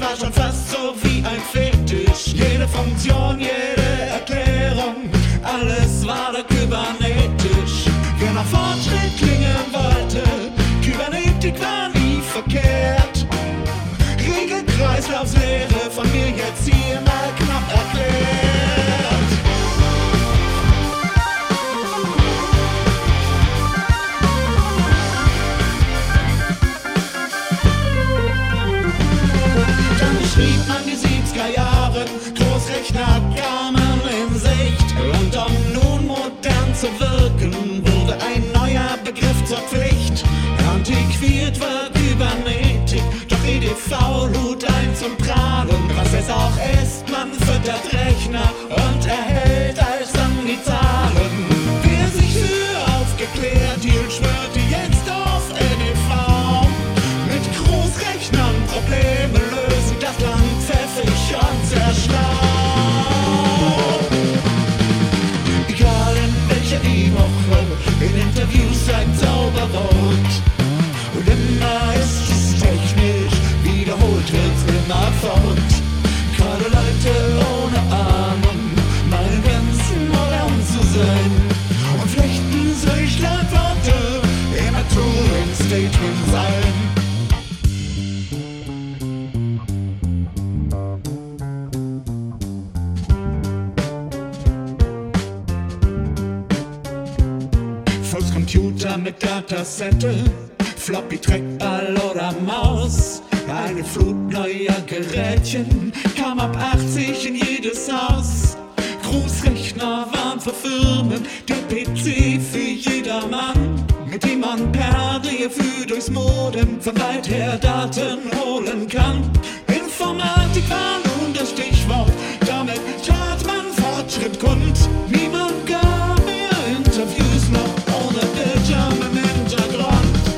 war schon fast so wie ein Fetisch. Jede Funktion, jede Erklärung, alles war da kybernetisch. Wer nach Fortschritt klingen wollte, Kybernetik war nie verkehrt. Regelkreislaufslehre von mir jetzt hier mal knapp erklärt. Dann beschrieb man die 70er Jahre, Großrechner kamen in Sicht. Und um nun modern zu wirken, wurde ein neuer Begriff zur Pflicht. Antiquiert war Kybernetik, doch EDV lud ein zum Prahlen. Was es auch ist, man füttert Rechner und erhält als dann die Zahlen. Wer sich für aufgeklärt hielt, schwörte jetzt auf EDV. Mit Großrechnern Probleme lösen, das Land pfeffig und sehr schlau. Egal in welcher Woche, in Interviews ein Zauberwort. Und immer ist es technisch, wiederholt wird's immer fort. Gerade Leute ohne Ahnung meinen ganz modern zu sein und flechten sich Schlagworte immer Turing-Statement sein. Volkscomputer mit Datasette, Floppy, Trackball oder Maus. Eine Flut neuer Gerätchen kam ab 80 in jedes Haus. Großrechner waren für Firmen, der PC für jedermann, mit dem man per DFÜ durchs Modem von weit her Daten holen kann. Informatik war nun das Stichwort, damit tat man Fortschritt kund. Niemand gab mehr Interviews noch ohne Bildschirm im Hintergrund.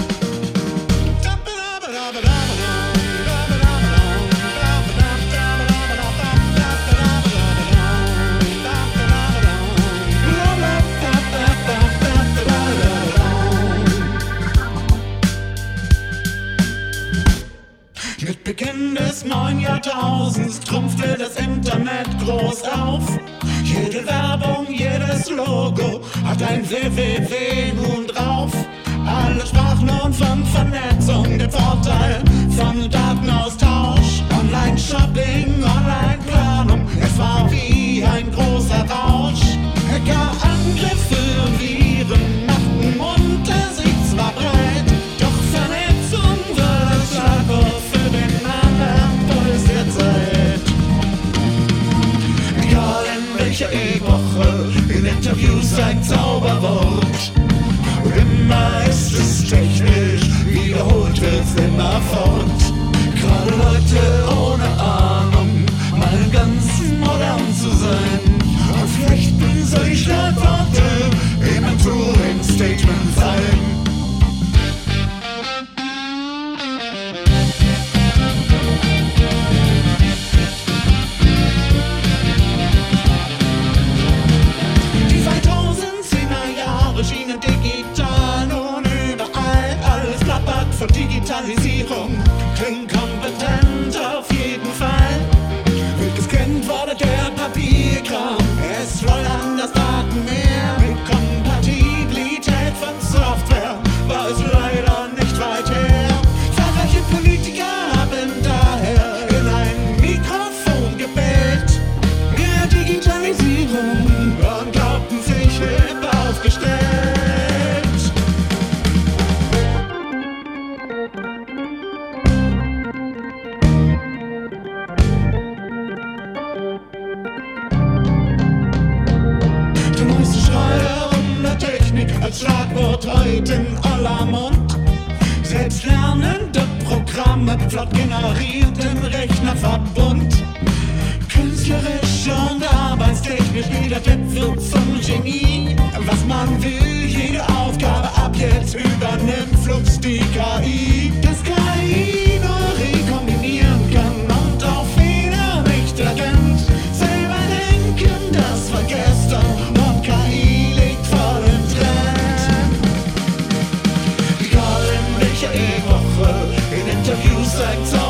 Mit Beginn des neuen Jahrtausends trumpfte das Internet groß auf. Jede Werbung, jedes Logo hat ein www nun drauf. Alle sprachen nun von Vernetzung, dem Vorteil von Datenaustausch. Online-Shopping, Online-Planung, es war wie ein großer Rausch. Hackerangriffe und Viren machten munter sich zwar breit, doch Vernetzung war das Schlagwort für den anderen Puls der Zeit. Egal in welcher Epoche, in Interviews ein Zauberwort. Und immer ist es technisch, wiederholt wird's immer fort. Gerade Leute ohne Ahnung meinen ganz modern zu sein und flechten solche Schlagworte immer Turing-Statement sein. Schienen digital, nun überall, alles plappert von Digitalisierung. Klingt kompetent auf jeden Fall. Wird gescannt wurde der Papierkram, es roll an das Datenmeer. Mit Kompatibilität von Software war es leider nicht weit her. Zahlreiche Politiker haben daher in ein Mikrofon gebellt. Mehr Digitalisierung und glaubten sich hip aufgestellt. Der neueste Schreier der Technik als Schlagwort heute in aller Mund. Selbstlernende Programme flott generiert im Rechnerverbund. Künstlerisch und arbeitstechnisch, jeder Tipp wird zum Genie. Was man will, jede Aufgabe ab jetzt übernimmt flugs die KI. Das KI nur rekombinieren kann und auch Fehler nicht erkennt. Selber denken, das war gestern und KI liegt voll im Trend. Egal in welcher Epoche, in Interviews sagt